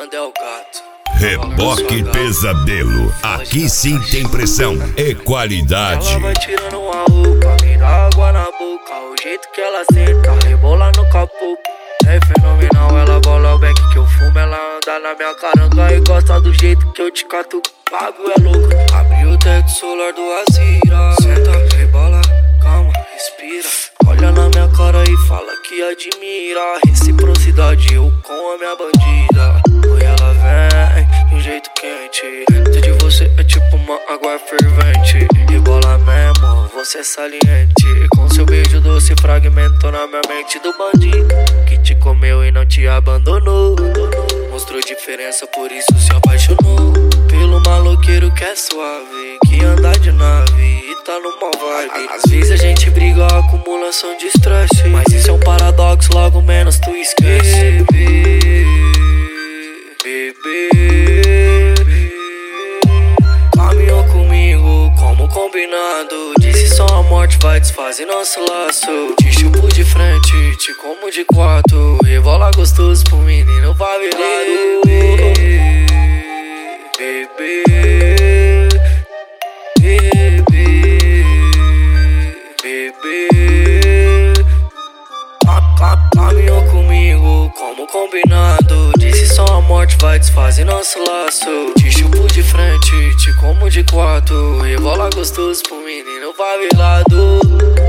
manda é o gato. Reboque Pesadelo, aqui sim tem pressão, é qualidade. Ela vai tirando uma roupa, me dá água na boca. O jeito que ela senta, rebola no capô. É fenomenal, ela bola o back que eu fumo. Ela anda na minha caranga e gosta do jeito que eu te cato. Pago é louco, abre o teto solar do Azira. Senta, rebola, calma, respira. Olha na minha cara e fala que admira. Reciprocidade, eu com a minha bandida. Oi, ela vem de um jeito quente. Dentro de você é tipo uma água fervente. Rebola mesmo, você é saliente. Com seu beijo doce fragmentou na minha mente do bandido que te comeu e não te abandonou. Mostrou diferença, por isso se apaixonou pelo maloqueiro que é suave, que anda de nave e tá numa vibe. Às vezes a gente briga, acumulação de estresse, mas isso é um paradoxo, logo menos tu esquece. Bebê, caminhou comigo como combinado. Disse só a morte vai desfazer nosso laço. Te chupo de frente, te como de quatro. Rebola gostoso pro menino favelado. Bebê, caminhou comigo como combinado. Disse só a morte vai desfazer nosso laço. Te chupo de frente, te como de quatro. Rebola gostoso pro menino favelado.